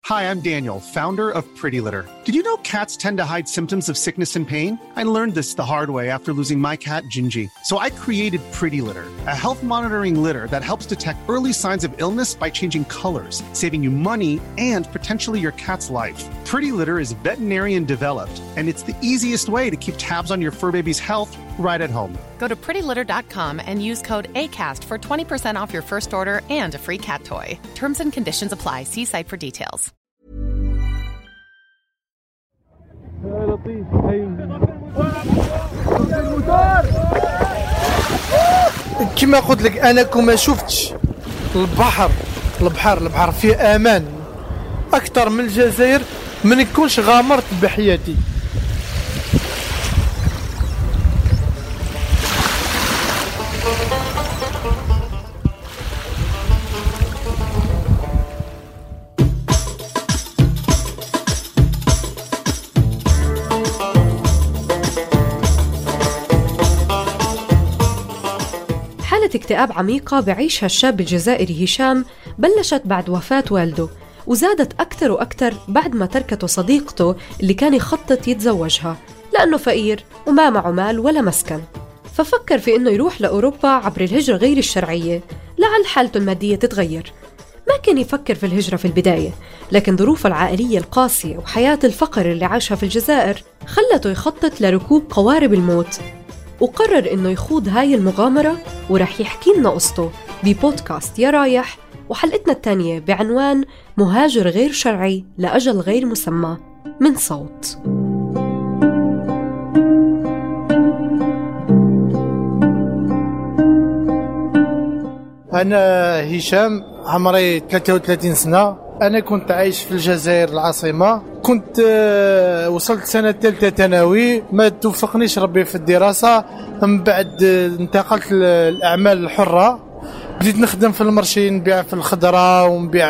Hi, I'm Daniel, founder of Pretty Litter. Did you know cats tend to hide symptoms of sickness and pain? I learned this the hard way after losing my cat, Gingy. So I created Pretty Litter, a health monitoring litter that helps detect early signs of illness by changing colors, saving you money and potentially your cat's life. Pretty Litter is veterinarian developed, and it's the easiest way to keep tabs on your fur baby's health right at home. Go to prettylitter.com and use code ACAST for 20% off your first order and a free cat toy. Terms and conditions apply. See site for details. كما قلت لك انا كما شفتش البحر فيه امان اكثر من الجزائر، ما نكونش غامرت بحياتي. حالة اكتئاب عميقة بعيشها الشاب الجزائري هشام بلشت بعد وفاة والده، وزادت أكثر وأكثر بعد ما تركته صديقته اللي كان يخطط يتزوجها لأنه فقير وما معه مال ولا مسكن. ففكر في إنه يروح لأوروبا عبر الهجرة غير الشرعية لعل حالته المادية تتغير. ما كان يفكر في الهجرة في البداية، لكن ظروفه العائلية القاسية وحياة الفقر اللي عاشها في الجزائر خلته يخطط لركوب قوارب الموت، وقرر إنه يخوض هاي المغامرة، ورح يحكي لنا قصته ببودكاست يا رايح، وحلقتنا الثانية بعنوان مهاجر غير شرعي لأجل غير مسمى من صوت. أنا هشام، عمري 33 سنة. أنا كنت عايش في الجزائر العاصمة، كنت وصلت سنة ثالثة ثانوي، ما توفقنيش ربي في الدراسة. من بعد انتقلت للأعمال الحرة، بديت نخدم في المرشي، نبيع في الخضرة ونبيع،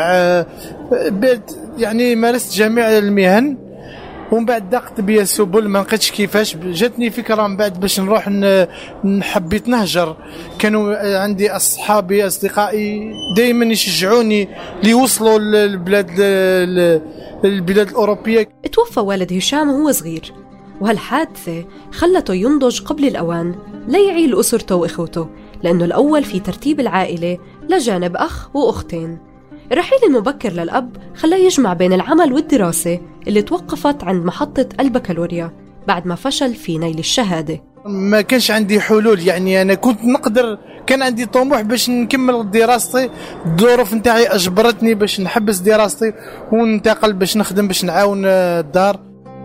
يعني مارست جميع المهن. ومن بعد ضاقت بيا السبل، ما لقيتش كيفاش. جاتني فكره من بعد باش نروح حبيت نهجر. كانوا عندي اصحابي اصدقائي دائما يشجعوني ليوصلوا للبلاد الاوروبيه. توفى والد هشام وهو صغير، وهالحادثه خلته ينضج قبل الاوان ليعيل اسرته واخوته، لانه الاول في ترتيب العائله لجانب اخ واختين. الرحيل المبكر للأب خلاه يجمع بين العمل والدراسة اللي توقفت عند محطة البكالوريا بعد ما فشل في نيل الشهادة. ما كانش عندي حلول، يعني أنا كنت نقدر، كان عندي طموح باش نكمل دراستي. الظروف نتاعي أجبرتني باش نحبس دراستي وننتقل باش نخدم باش نعاون الدار.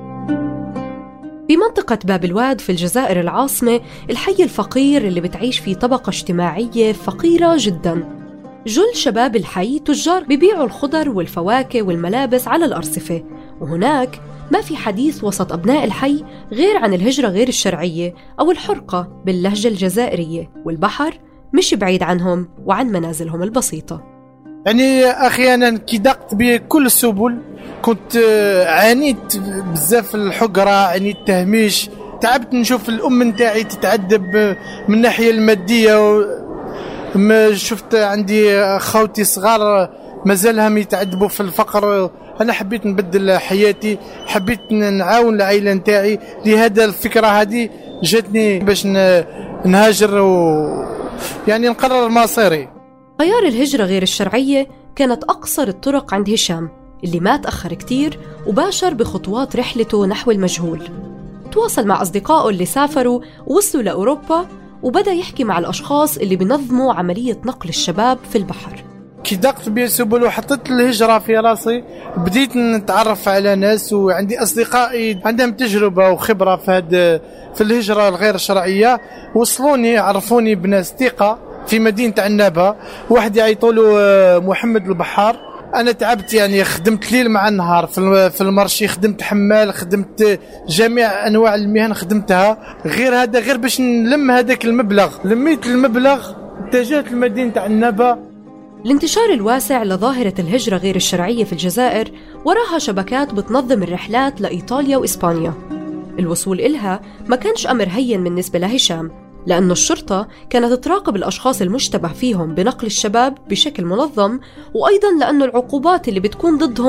بمنطقة باب الواد في الجزائر العاصمة، الحي الفقير اللي بتعيش فيه طبقة اجتماعية فقيرة جداً. جل شباب الحي تجار بيبيعوا الخضر والفواكه والملابس على الأرصفة، وهناك ما في حديث وسط أبناء الحي غير عن الهجرة غير الشرعية أو الحرقة باللهجة الجزائرية، والبحر مش بعيد عنهم وعن منازلهم البسيطة. يعني أحيانا كي ضاقت بي كل السبل، كنت عانيت بزاف الحقرة، عانيت تهميش، تعبت نشوف الأم نتاعي تتعذب من الناحية المادية. ما شفت عندي خوتي صغار مازالهم يتعذبوا في الفقر. انا حبيت نبدل حياتي، حبيت نعاون العائله نتاعي، لهذا الفكره هذه جاتني باش نهاجر يعني نقرر مصيري. خيار الهجره غير الشرعيه كانت اقصر الطرق عند هشام، اللي ما تاخر كتير وباشر بخطوات رحلته نحو المجهول. تواصل مع اصدقائه اللي سافروا ووصلوا لاوروبا، وبدأ يحكي مع الأشخاص اللي بينظموا عملية نقل الشباب في البحر. كي ضاقت بي السبل وحطيت الهجرة في راسي، بديت نتعرف على ناس، وعندي أصدقائي عندهم تجربة وخبرة في الهجرة الغير شرعية. وصلوني، عرفوني بناس ثقة في مدينة عنابة، واحد يعيطوله محمد البحار. أنا تعبت، يعني خدمت ليل مع النهار في المرشي، خدمت حمال، خدمت جميع أنواع المهن خدمتها. غير باش نلم هذاك المبلغ، لميت المبلغ، اتجهت لمدينة عنابة. الانتشار الواسع لظاهرة الهجرة غير الشرعية في الجزائر وراها شبكات بتنظم الرحلات لإيطاليا وإسبانيا. الوصول إلها ما كانش أمر هين بالنسبة لهشام، لأن الشرطة كانت تراقب الأشخاص المشتبه فيهم بنقل الشباب بشكل منظم، وأيضاً لأن العقوبات اللي بتكون ضدهم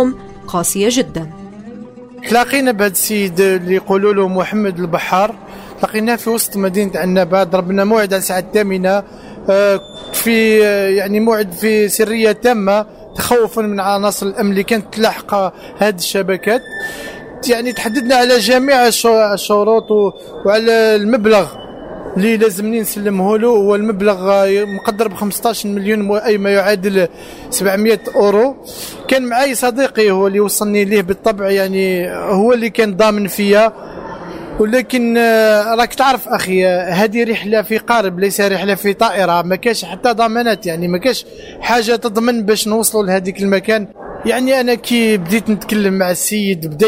قاسية جدا. تلاقينا بهذا السيد اللي يقولوا له محمد البحار، لقيناه في وسط مدينة عنابة، ضربنا موعد على الساعة 8 في يعني موعد في سرية تامة، تخوفا من عناصر الأمن اللي كانت تلاحق هذه الشبكات. يعني تحددنا على جميع الشروط وعلى المبلغ اللي لازمني نسلمه له، هو المبلغ مقدر ب15 مليون أي ما يعادل 700 أورو. كان معي صديقي هو اللي وصلني ليه بالطبع، يعني هو اللي كان ضامن فيا. ولكن راك تعرف أخي، هذه رحلة في قارب ليس رحلة في طائرة، ما كاش حتى ضمانات، يعني ما كاش حاجة تضمن باش نوصلوا لهذيك المكان. يعني أنا كي بديت نتكلم مع السيد بدا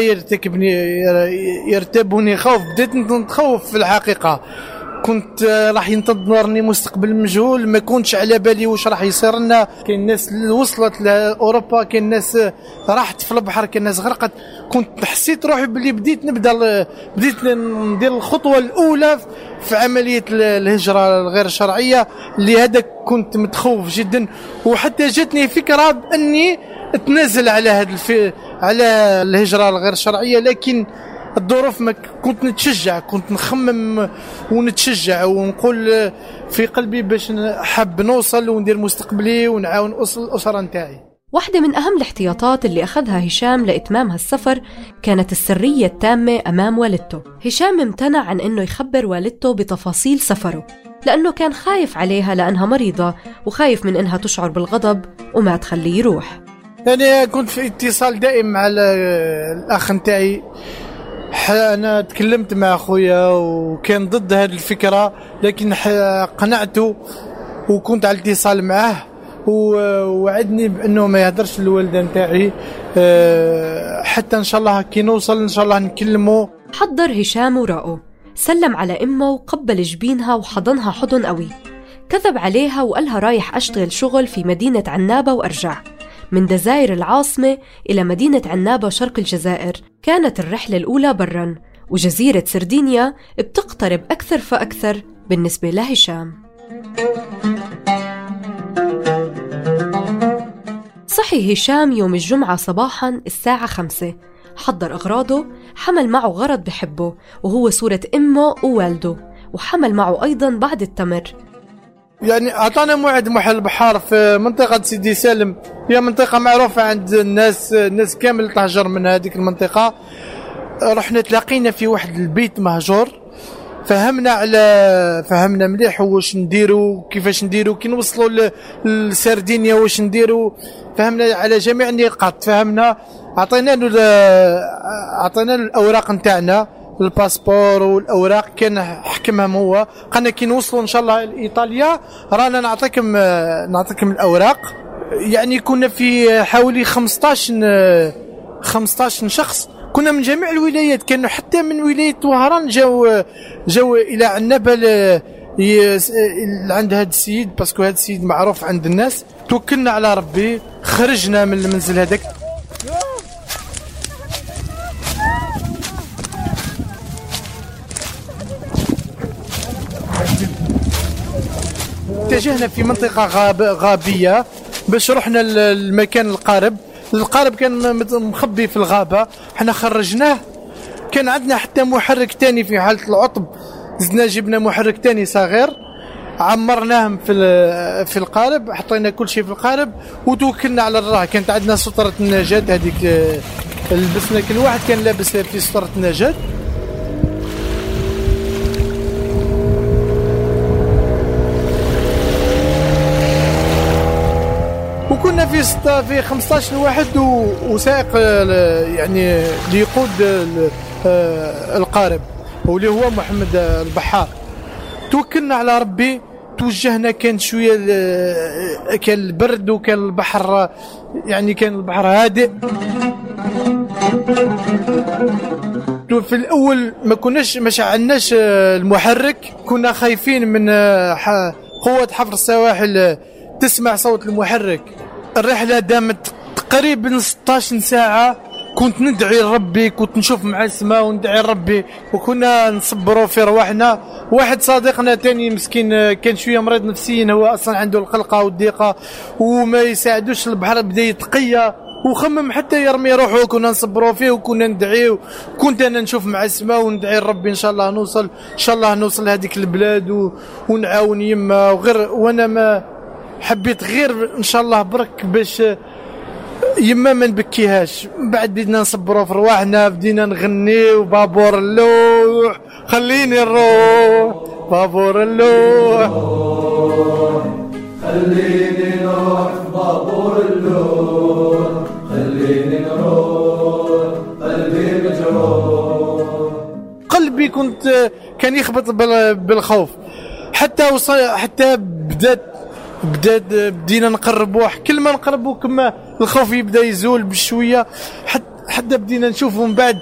يرتبني خوف، بديت نتخوف في الحقيقة. كنت راح ينتظرني مستقبل مجهول، ما كنتش على بالي واش راح يصير لنا. كاين ناس وصلت لاوروبا، كاين ناس راحت في البحر، كاين ناس غرقت. كنت حسيت روحي باللي بديت ندير الخطوه الاولى في عمليه الهجره الغير شرعيه، اللي هذا كنت متخوف جدا. وحتى جاتني فكره باني اتنازل على على الهجره الغير شرعيه، لكن الظروف ما كنت نتشجع، كنت نخمم ونتشجع ونقول في قلبي باش حاب نوصل وندير مستقبلي ونعاون الأسرة نتاعي. واحدة من أهم الاحتياطات اللي أخذها هشام لإتمام هالسفر كانت السرية التامة أمام والدته. هشام امتنع عن أنه يخبر والدته بتفاصيل سفره، لأنه كان خايف عليها لأنها مريضة وخايف من أنها تشعر بالغضب وما تخليه يروح. يعني كنت في اتصال دائم مع الأخ نتاعي. أنا تكلمت مع أخويا وكان ضد هذه الفكرة، لكن قنعته وكنت على اتصال معه، ووعدني بأنه ما يهدرش الوالدة نتاعي حتى إن شاء الله كي نوصل إن شاء الله نكلمه. حضر هشام وراءه، سلم على أمه وقبل جبينها وحضنها حضن قوي. كذب عليها وقالها رايح أشتغل شغل في مدينة عنابة وأرجع. من جزائر العاصمة إلى مدينة عنابة شرق الجزائر كانت الرحلة الأولى برا، وجزيرة سردينيا بتقترب أكثر فأكثر بالنسبة لهشام. صحي هشام يوم الجمعة صباحاً الساعة 5، حضر أغراضه، حمل معه غرض بحبه وهو صورة أمه ووالده، وحمل معه أيضاً بعض التمر. يعني أعطانا موعد محل البحار في منطقة سيدي سالم، هي منطقة معروفة عند الناس كامل تهجر من هذه المنطقة. رحنا تلاقينا في واحد البيت مهجور، فهمنا مليح واش نديروا كيفاش نديروا كي نوصلوا لسردينيا واش نديروا، فهمنا على جميع النقاط. فهمنا عطينا له الأوراق نتاعنا، الباسبور والاوراق، كان حكمهم هو. قالنا كي نوصلوا ان شاء الله لايطاليا رانا نعطيكم الاوراق. يعني كنا في حوالي 15 شخص، كنا من جميع الولايات، كانوا حتى من ولايه وهران جاو الى عنابه عند هذا السيد، باسكو هذا السيد معروف عند الناس. توكلنا على ربي، خرجنا من المنزل هذاك. اتجهنا في منطقة غابية باش رحنا المكان القارب كان مخبي في الغابة. حنا خرجناه، كان عندنا حتى محرك تاني في حالة العطب، زدنا جبنا محرك تاني صغير، عمرناهم في القارب، حطينا كل شيء في القارب وتوكلنا على الله. كانت عندنا سترة النجاة هذيك، لبسنا كل واحد كان لابس في سترة النجاة. وكنا في 15 واحد وسائق يعني ليقود القارب واللي هو محمد البحار. توكلنا على ربي، توجهنا. كان شويه كان البرد وكان البحر، يعني كان البحر هادئ. في الاول ما شعلناش المحرك، كنا خايفين من قوه حفر السواحل تسمع صوت المحرك. الرحلة دامت تقريبا 16 ساعة، كنت ندعي لربي، كنت نشوف مع السماء وندعي لربي، وكنا نصبروا في رواحنا. واحد صديقنا تاني مسكين كان شوية مريض نفسيا، هو أصلا عنده القلقة والضيقة وما يساعدوش البحر، بدا يتقيا وخمم حتى يرمي روحه. كنا نصبروا فيه وكنا ندعيه، كنت انا نشوف مع السماء وندعي ربي ان شاء الله نوصل، ان شاء الله نوصل لهذيك البلاد ونعاون يما وغير. وانا ما حبيت غير ان شاء الله برك باش يما ما نبكيهاش. بعد بدينا نصبروا في رواحنا، بدينا نغني وبابور اللوح خليني نروح، بابور اللوح خليني نروح في بابور اللوح، خليني نروح قلبي مجروح. قلبي كان يخبط بالخوف. حتى بدينا نقربوا، كل ما نقربوا كما الخوف يبدا يزول بشويه. حتى بدينا نشوفوا من بعد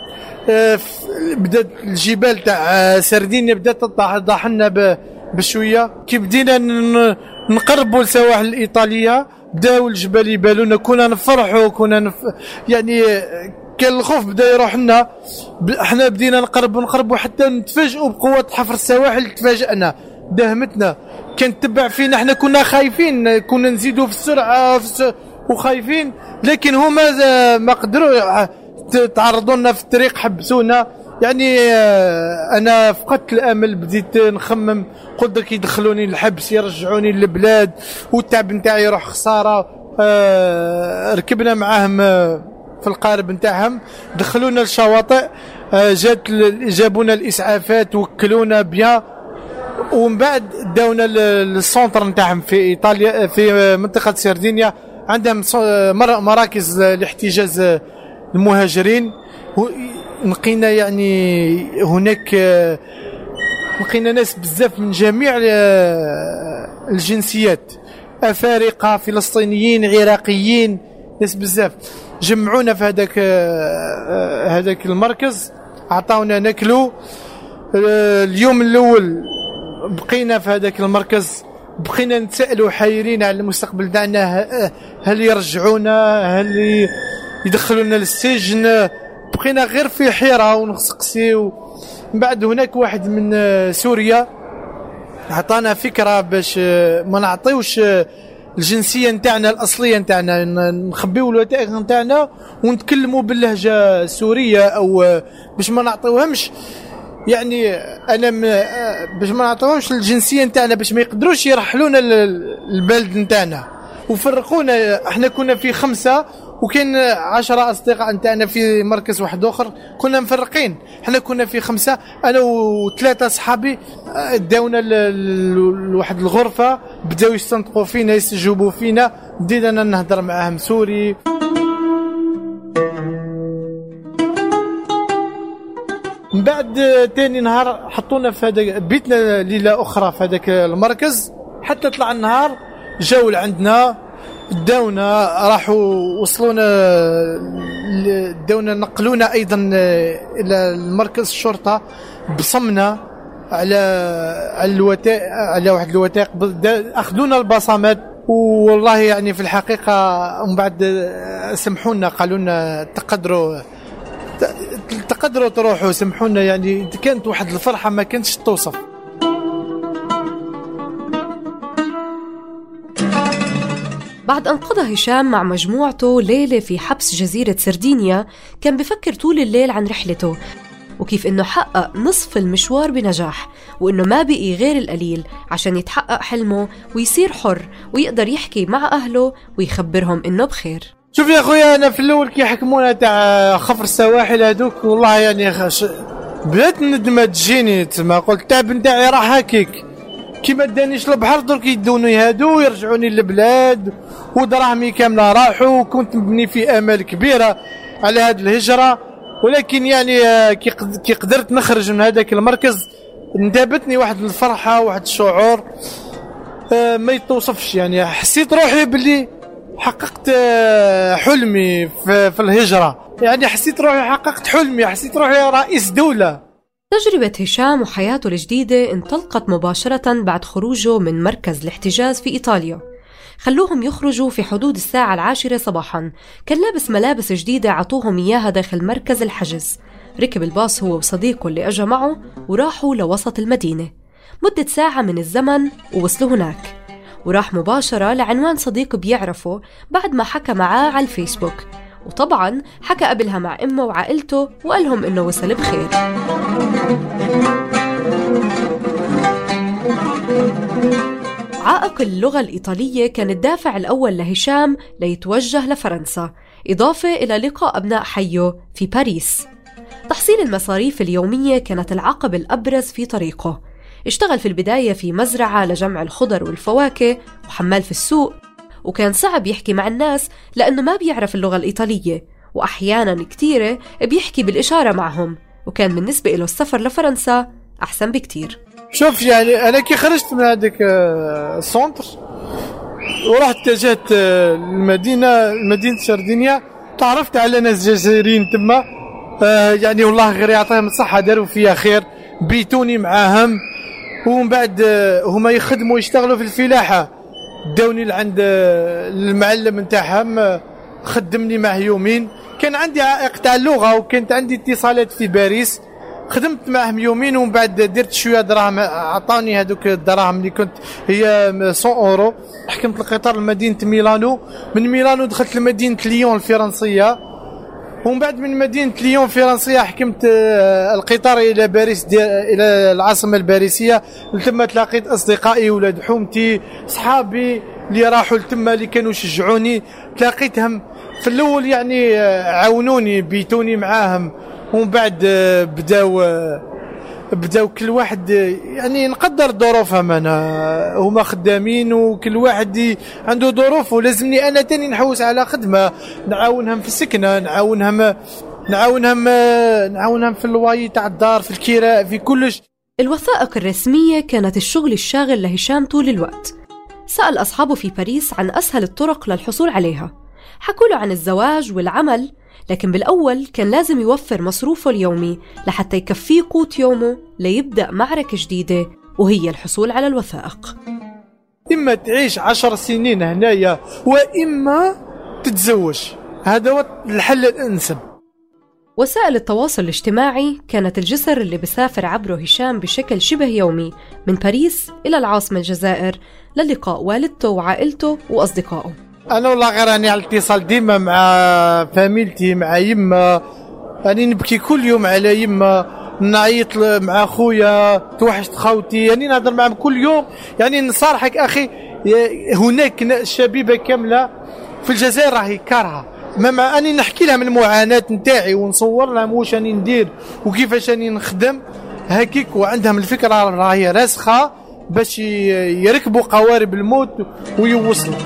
بدات الجبال تاع سردينيا بدات تطاح لنا بشويه. كي بدينا نقربوا للسواحل الايطاليه بداو الجبال يبالونا، كنا نفرحوا، يعني كان الخوف بدا يروح لنا. احنا بدينا نقربوا حتى نتفاجئوا بقوه حفر السواحل. تفاجئنا، دهمتنا، كان تبع فينا. احنا كنا خايفين، كنا نزيدوا في السرعه وخايفين، لكن هما ما قدروا تعرضوا لنا في الطريق، حبسونا. يعني انا فقدت الامل، بديت نخمم، قلت كي يدخلوني الحبس يرجعوني للبلاد والتعب نتاعي يروح خساره. ركبنا معاهم في القارب نتاعهم، دخلونا الشواطئ، جابونا الاسعافات، وكلونا بيان، ومن بعد داونا للسونتر نتاعهم في ايطاليا في منطقه سردينيا. عندهم مراكز لاحتجاز المهاجرين. لقينا يعني هناك لقينا ناس بزاف من جميع الجنسيات، افارقه، فلسطينيين، عراقيين، ناس بزاف. جمعونا في هذاك المركز، عطاونا ناكلوا. اليوم الاول بقينا في هذاك المركز، بقينا نتسائلوا حيرين على المستقبل تاعنا، هل يرجعونا، هل يدخلونا للسجن. بقينا غير في حيرة ونسقسيو. من بعد هناك واحد من سوريا عطانا فكرة باش ما نعطيوش الجنسية نتاعنا الأصلية نتاعنا، نخبيو الوثائق نتاعنا ونتكلموا باللهجة السورية، أو باش ما نعطيوهمش، يعني أنا باش ما نعطيوهمش الجنسية نتاعنا، باش ما يقدروش يرحلونا البلد نتاعنا. وفرقونا، احنا كنا في 5 وكان 10 أصدقاء نتاعنا في مركز واحد آخر، كنا مفرقين. احنا كنا في 5، أنا و3 أصحابي. داونا لواحد الغرفة، بداو يستنطقوا فينا، يستجوبوا فينا، بدينا نهضر معاهم سوري. من بعد تاني نهار حطونا في هذا، بيتنا ليلة أخرى في هذاك المركز حتى طلع النهار. جاو لعندنا، داونا، راحوا وصلونا، داونا نقلونا ايضا الى المركز الشرطه، بصمنا على الوثائق، على واحد الوثائق، اخذونا البصمات. والله يعني في الحقيقه من بعد سمحونا، قالوا لنا تقدروا تروحوا، سمحونا. يعني كانت واحد الفرحه ما كانتش توصف. بعد أن قضى هشام مع مجموعته ليلة في حبس جزيرة سردينيا، كان بفكر طول الليل عن رحلته وكيف إنه حقق نصف المشوار بنجاح، وإنه ما بقي غير القليل عشان يتحقق حلمه ويصير حر ويقدر يحكي مع أهله ويخبرهم إنه بخير. شوف يا أخويا، أنا في الأول كي حكمونا تاع خفر السواحل هذوك، والله يعني بدات الندمة تجيني، تما قلت تعب نتاعي راح هكيك، كيما دانيش البحر درك يدوني يهادو ويرجعوني للبلاد، ودراهمي كامله راحوا، وكنت مبني في امال كبيره على هذه الهجره. ولكن يعني كي قدرت نخرج من هذاك المركز، انتابتني واحد الفرحه، واحد الشعور ما يتوصفش. يعني حسيت روحي باللي حققت حلمي في الهجره، يعني حسيت روحي حققت حلمي، حسيت روحي رئيس دوله. تجربة هشام وحياته الجديدة انطلقت مباشرة بعد خروجه من مركز الاحتجاز في إيطاليا. خلوهم يخرجوا في حدود الساعة 10 صباحا، كان لابس ملابس جديدة عطوهم إياها داخل مركز الحجز. ركب الباص هو وصديقه اللي أجا معه وراحوا لوسط المدينة. مدة ساعة من الزمن ووصلوا هناك، وراح مباشرة لعنوان صديق بيعرفه بعد ما حكى معاه على الفيسبوك، وطبعاً حكى قبلها مع أمه وعائلته وقالهم إنه وصل بخير. عائق اللغة الإيطالية كان الدافع الأول لهشام ليتوجه لفرنسا، إضافة إلى لقاء أبناء حيه في باريس. تحصيل المصاريف اليومية كانت العقبة الأبرز في طريقه. اشتغل في البداية في مزرعة لجمع الخضر والفواكه وحمال في السوق، وكان صعب يحكي مع الناس لأنه ما بيعرف اللغة الإيطالية، وأحياناً كتيرة بيحكي بالإشارة معهم، وكان بالنسبة له السفر لفرنسا أحسن بكتير. شوف يعني أنا كي خرجت من هذاك السنتر ورحت اتجهت مدينة سردينيا، تعرفت على ناس جزائريين تما، يعني والله غير يعطيهم الصحة داروا فيها خير، بيتوني معاهم، ومن بعد هما يخدموا يشتغلوا في الفلاحة، داوني لعند المعلم نتاعهم خدمني معه يومين. كان عندي عائق تاع اللغة وكانت عندي اتصالات في باريس، خدمت معهم يومين ومن بعد درت شويه دراهم، عطاني هذوك الدراهم اللي كنت هي 100 أورو. حكمت القطار لمدينه ميلانو، من ميلانو دخلت لمدينه ليون الفرنسيه، ومن بعد من مدينه ليون الفرنسيه حكمت القطار الى باريس، الى العاصمه الباريسيه. ثم تلاقيت اصدقائي ولاد حومتي صحابي اللي راحوا لتما اللي كانوا يشجعوني، تلاقيتهم في الاول يعني عاونوني بيتوني معاهم، ومن بعد بداو كل واحد يعني نقدر ظروفهم، انا هما خدامين وكل واحد عنده ظروف، ولازمني انا تاني نحوس على خدمه، نعاونهم في السكنه، نعاونهم في الواي تاع الدار، في الكراء، في كلش. الوثائق الرسميه كانت الشغل الشاغل لهشام طول الوقت. سأل أصحابه في باريس عن أسهل الطرق للحصول عليها، حكوا له عن الزواج والعمل، لكن بالأول كان لازم يوفر مصروفه اليومي لحتى يكفيه قوت يومه ليبدأ معركة جديدة، وهي الحصول على الوثائق. إما تعيش 10 سنين هنايا وإما تتزوج، هذا هو الحل الأنسب. وسائل التواصل الاجتماعي كانت الجسر اللي بسافر عبره هشام بشكل شبه يومي من باريس إلى العاصمة الجزائر للقاء والدته وعائلته وأصدقائه. أنا والله غير أني على الاتصال ديما مع فاميلتي، مع يما، أني نبكي كل يوم على يما، نعيط مع خويا، توحشت خوتي، يعني نهضر معهم كل يوم. يعني نصارحك أخي، هناك الشبيبة كاملة في الجزائر راهي كارهة، مع أني نحكي لهم المعاناة نتاعي ونصور لهم واش أني ندير وكيفاش أني نخدم هكيك، وعندهم الفكرة راهي راسخة باش يركبوا قوارب الموت ويوصلوا.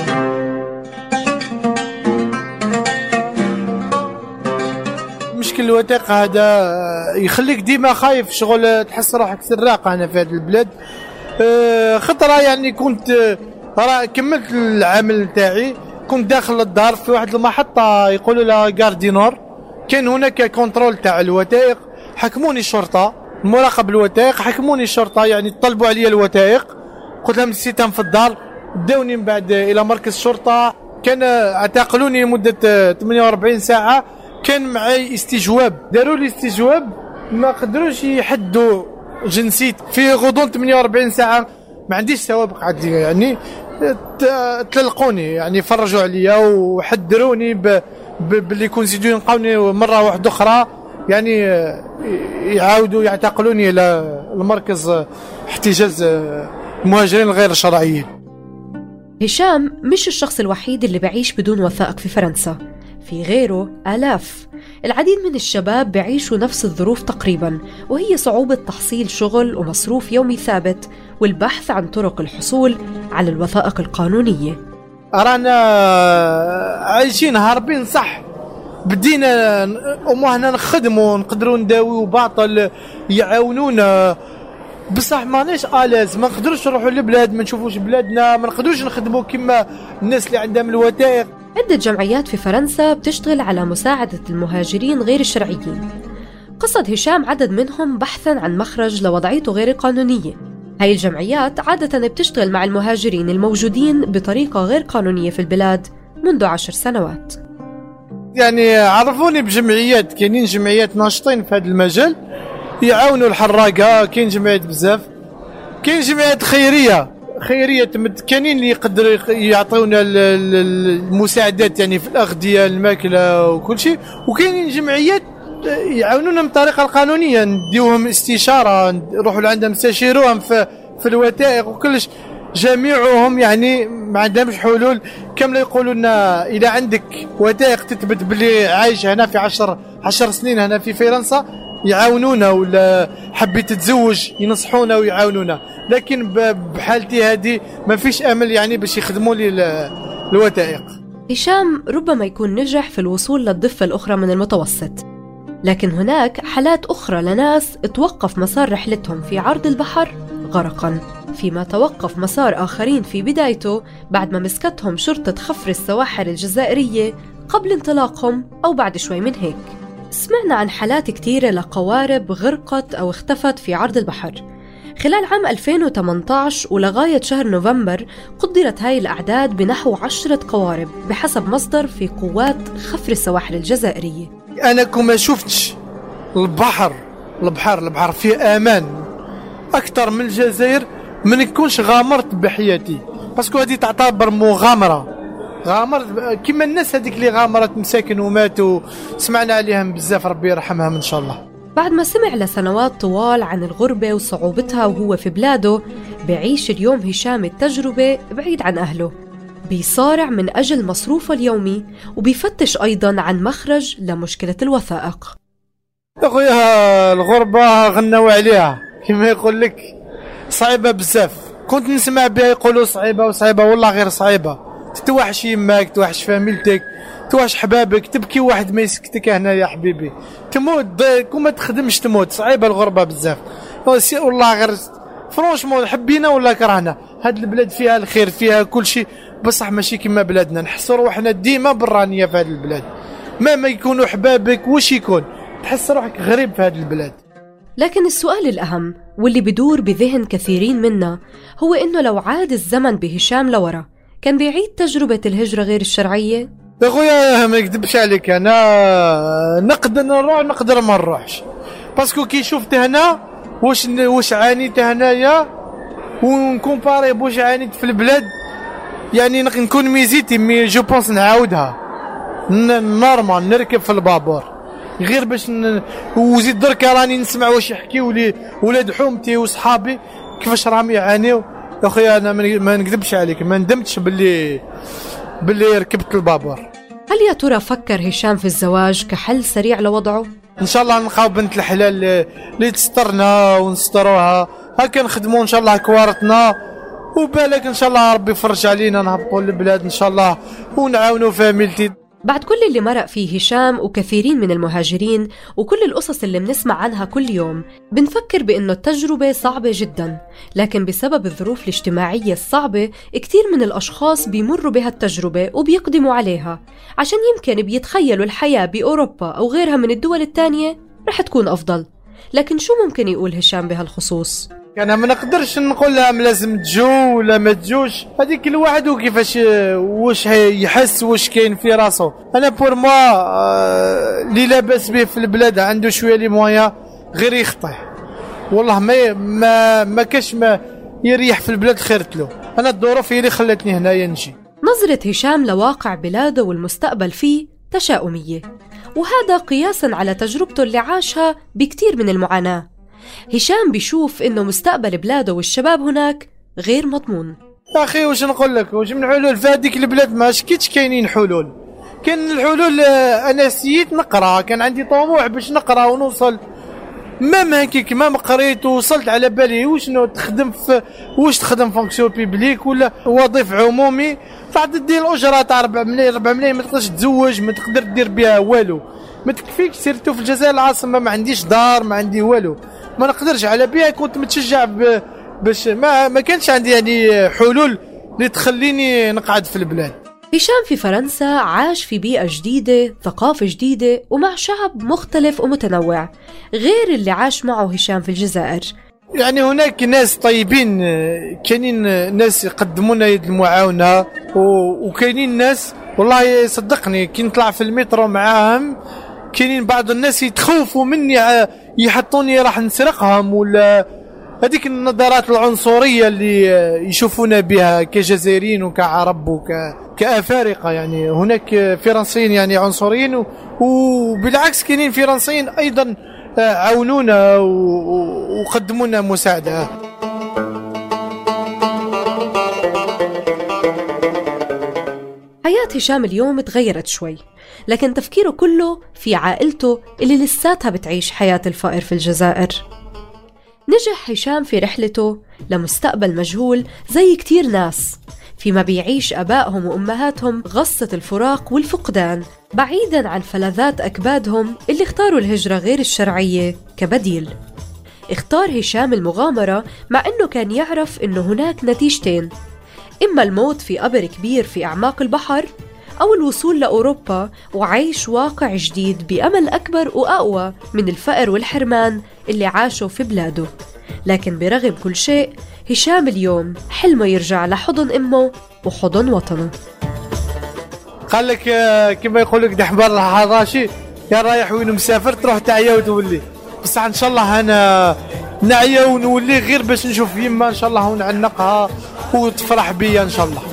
مشكل الوثائق هذا يخليك ديما خايف، شغل تحس روحك سراق. أنا في هذا البلاد خطرة يعني كنت كملت العمل تاعي، كنت داخل الدار في واحد المحطة يقولوا لها غاردينور، كان هناك كنترول تاع الوثائق، حكموني الشرطة، مراقب الوثائق حكموني الشرطة، يعني طلبوا علي الوثائق، قلت لهم نسيتهم في الدار، داوني من بعد إلى مركز الشرطة، كان اعتقلوني لمدة 48 ساعة، كان معي استجواب، داروا لي استجواب، ما قدروش يحدوا جنسيتي في غضون 48 ساعة، ما عنديش سوابق عندي، يعني تلقوني يعني فرجوا عليا وحذروني باللي كونسيديو ينقوني مرة واحدة أخرى، يعني يعاودوا يعتقلوني إلى المركز احتجاز المهاجرين الغير الشرعيين. هشام مش الشخص الوحيد اللي بعيش بدون وثائق في فرنسا، في غيره آلاف. العديد من الشباب بعيشوا نفس الظروف تقريباً، وهي صعوبة تحصيل شغل ومصروف يومي ثابت والبحث عن طرق الحصول على الوثائق القانونية. أرانا عايشين هاربين صح، بدينا هنا نخدموا نقدروا نداويوا باطل يعاونونا، بصح ماناش آلاز، ما نقدروش نروحوا لبلاد ما نشوفوش بلادنا، ما نقدروش نخدموا كما الناس اللي عندهم الوثائق. عدة جمعيات في فرنسا بتشتغل على مساعدة المهاجرين غير الشرعيين. قصد هشام عدد منهم بحثاً عن مخرج لوضعيته غير القانونية. هاي الجمعيات عادة بتشتغل مع المهاجرين الموجودين بطريقة غير قانونية في البلاد منذ 10 سنوات. يعني عرفوني بجمعيات، كاينين جمعيات ناشطين في هذا المجال يعاونوا الحراقة، كاين جمعيات بزاف، كاين جمعيات خيريه كاينين اللي يقدروا يعطيونا المساعدات يعني في الاغذيه الماكله وكل شيء، وكاينين جمعيات يعاونونا من الطريقه القانونيه، نديوهم استشاره، نروحوا لعندهم نستشيروهم في الوثائق وكلش. جميعهم يعني ما عندهمش حلول كامله، يقولوا لنا اذا عندك وثائق تثبت باللي عايش هنا في 10 سنين هنا في فرنسا يعاونونا، ولا حبيت تتزوج ينصحونا ويعاونونا. لكن بحالتي هذه ما فيش امل يعني باش يخدموا لي الوثائق. هشام ربما يكون نجح في الوصول للضفة الأخرى من المتوسط، لكن هناك حالات أخرى لناس توقف مسار رحلتهم في عرض البحر غرقاً، فيما توقف مسار آخرين في بدايته بعد ما مسكتهم شرطة خفر السواحل الجزائرية قبل انطلاقهم أو بعد شوي من هيك. سمعنا عن حالات كتيرة لقوارب غرقت أو اختفت في عرض البحر. خلال عام 2018 ولغاية شهر نوفمبر قدرت هاي الأعداد بنحو 10 قوارب بحسب مصدر في قوات خفر السواحل الجزائرية. أنا كما شفتش البحر فيه أمان أكثر من الجزائر، ما نكونش غامرت بحياتي، باسكو هذه تعتبر مغامرة. غامرت كما الناس هذيك اللي غامرت مساكن وماتوا، سمعنا عليهم بزاف، ربي يرحمهم إن شاء الله. بعد ما سمع لسنوات طوال عن الغربة وصعوبتها وهو في بلاده، بعيش اليوم هشام التجربة بعيد عن أهله، بيصارع من أجل مصروفه اليومي وبيفتش أيضاً عن مخرج لمشكلة الوثائق. أخويا الغربة غنوا عليها كما يقول لك صعيبة بزاف، كنت نسمع بها يقولوا صعيبة والله غير صعيبة. توحش يماك، توحش فاميلتك، توحش حبابك، تبكي واحد ما يسكتك هنا يا حبيبي، تموت كون ما تخدمش تموت. صعيبة الغربة بزاف والله غير فرونشمون، حبينا ولا كرهنا هاد البلاد فيها الخير فيها كل شيء، بصح ماشي كما بلادنا. نحسوا روحنا ديما برانية في هاد البلاد، ما يكونوا حبابك وش يكون تحس روحك غريب في هاد البلاد. لكن السؤال الأهم واللي بدور بذهن كثيرين منا هو إنه لو عاد الزمن بهشام لورا كان بيعيد تجربة الهجرة غير الشرعية؟ يا خويا ما يكذبش عليك، أنا نقدر نروح نقدر ما نروحش، باسكو كي شفت هنا واش عانيت هنايا ونكومباري بواش عانيت في البلاد، يعني نكون ميزيتي مي جو بونس نعاودها نورمال نركب في البابور غير باش وزيد درك راني نسمع واش يحكيوا لي ولاد حومتي وصحابي كيفاش راهم يعانيوا. يا خويا انا ما نكذبش عليك، ما ندمتش باللي ركبت البابور. هل يا ترى فكر هشام في الزواج كحل سريع لوضعه؟ ان شاء الله نلقاو بنت الحلال اللي تسترنا ونستروها، هكا نخدموا ان شاء الله كوارتنا، وبالك ان شاء الله ربي يفرج علينا نهبطوا للبلاد ان شاء الله ونعاونوا فاميلتي. بعد كل اللي مرق فيه هشام وكثيرين من المهاجرين وكل القصص اللي بنسمع عنها كل يوم، بنفكر بأنه التجربة صعبة جدا، لكن بسبب الظروف الاجتماعية الصعبة كتير من الأشخاص بيمروا بها التجربة وبيقدموا عليها عشان يمكن بيتخيلوا الحياة بأوروبا أو غيرها من الدول التانية رح تكون أفضل. لكن شو ممكن يقول هشام بهالخصوص؟ أنا ما نقدرش نقول لهم لازم تجو ولا ما تجوش، هذيك كل واحد وكيفاش واش يحس واش كاين في راسه. أنا بور موا اللي لاباس به في البلاد عنده شوية لي مويا غير يخطئ، والله ما كاش ما يريح في البلاد خيرت له. أنا الظروف هي اللي خلتني هنايا نجي. نظرة هشام لواقع بلاده والمستقبل فيه تشاؤمية، وهذا قياساً على تجربته اللي عاشها بكتير من المعاناة. هشام بيشوف إنه مستقبل بلاده والشباب هناك غير مضمون. يا أخي وش نقول لك، وش من حلول في هذيك البلاد؟ ما شكيتش كاينين حلول. كان الحلول أنا سيت نقرأ، كان عندي طموح باش نقرأ ونوصل، ما هكيك ما قريت ووصلت على بالي وشنو تخدم في واش تخدم فونكسيون بيبليك ولا وظيف عمومي، تعطي دير الأجرة تاع 4 ملايين ما تقدرش تزوج، ما تقدر دير بها والو، ما تكفيكش. سيرتو في الجزائر العاصمة ما عنديش دار ما عندي والو، ما نقدرش على بها. كنت متشجع باش ما كانش عندي يعني حلول اللي تخليني نقعد في البلاد. هشام في فرنسا عاش في بيئة جديدة، ثقافة جديدة، ومع شعب مختلف ومتنوع غير اللي عاش معه هشام في الجزائر. يعني هناك ناس طيبين، كاينين ناس يقدمونا يد المعاونة، وكاينين ناس والله صدقني كي نطلع في المترو معاهم كاينين بعض الناس يتخوفوا مني يحطوني راح نسرقهم هذيك النظرات العنصرية اللي يشوفون بها كجزائريين وكعرب كأفارقة. يعني هناك فرنسيين يعني عنصريين، وبالعكس كاينين فرنسيين أيضا عاونونا وقدمونا مساعدة. حياة هشام اليوم تغيرت شوي، لكن تفكيره كله في عائلته اللي لساتها بتعيش حياة الفقر في الجزائر. نجح هشام في رحلته لمستقبل مجهول زي كتير ناس، فيما بيعيش أبائهم وأمهاتهم غصة الفراق والفقدان، بعيداً عن فلذات أكبادهم اللي اختاروا الهجرة غير الشرعية كبديل. اختار هشام المغامرة مع أنه كان يعرف أنه هناك نتيجتين: إما الموت في قبر كبير في أعماق البحر، أو الوصول لأوروبا وعيش واقع جديد بأمل أكبر وأقوى من الفقر والحرمان اللي عاشوا في بلاده. لكن برغم كل شيء، هشام اليوم حلمه يرجع لحضن أمه وحضن وطنه. قال لك كما يقولك دحبر الحراشي يا رايح وين مسافر تروح تعيا وتولي. بس ان شاء الله انا نعيا ونولي غير باش نشوف يما ان شاء الله ونعنقها وتفرح بيا ان شاء الله.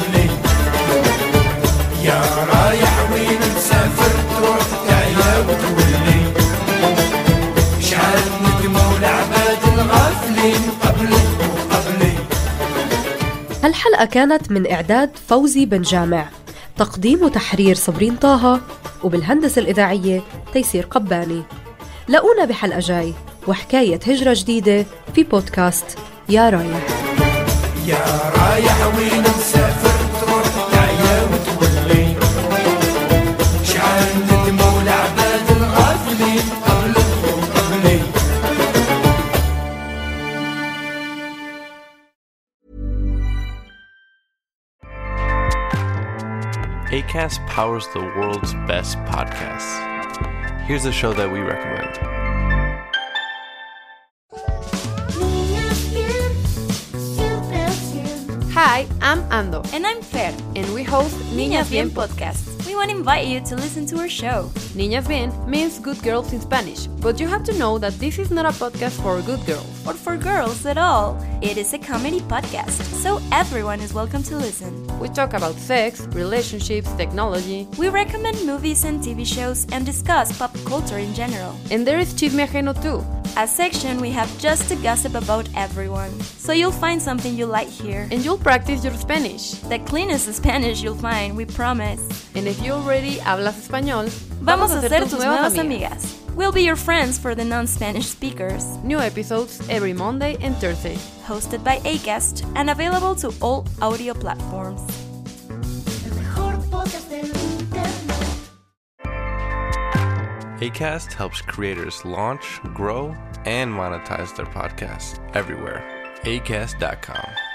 يا رايح وين مسافر تروح تعيا وتولي، شعل ندموا العباد الغافلين قبلك وقبلي. هالحلقة كانت من إعداد فوزي بن جامع، تقديم وتحرير صبرين طه، وبالهندسة الإذاعية تيسير قباني. لاقونا بحلقة جاي وحكاية هجرة جديدة في بودكاست يا رايح. يا رايح وين مسافر تروح تعيا وتولي، شعل ندموا العباد الغافلين قبلك وقبلي. Acast powers the world's best podcasts. Here's a show that we recommend. Hi, I'm Ando. And I'm Fer. And we host Niñas Bien podcast. We want to invite you to listen to our show. Niñas Bien means good girls in Spanish, but you have to know that this is not a podcast for good girls. Or for girls at all. It is a comedy podcast, so everyone is welcome to listen. We talk about sex, relationships, technology. We recommend movies and TV shows and discuss pop culture in general. And there is Chisme Ajeno too, a section we have just to gossip about everyone. So you'll find something you like here. And you'll practice your Spanish. The cleanest Spanish you'll find, we promise. And if you already hablas español, vamos a ser tus nuevas amigas. We'll be your friends for the non-Spanish speakers. New episodes every Monday and Thursday. Hosted by Acast and available to all audio platforms. Acast helps creators launch, grow, and monetize their podcasts everywhere. Acast.com.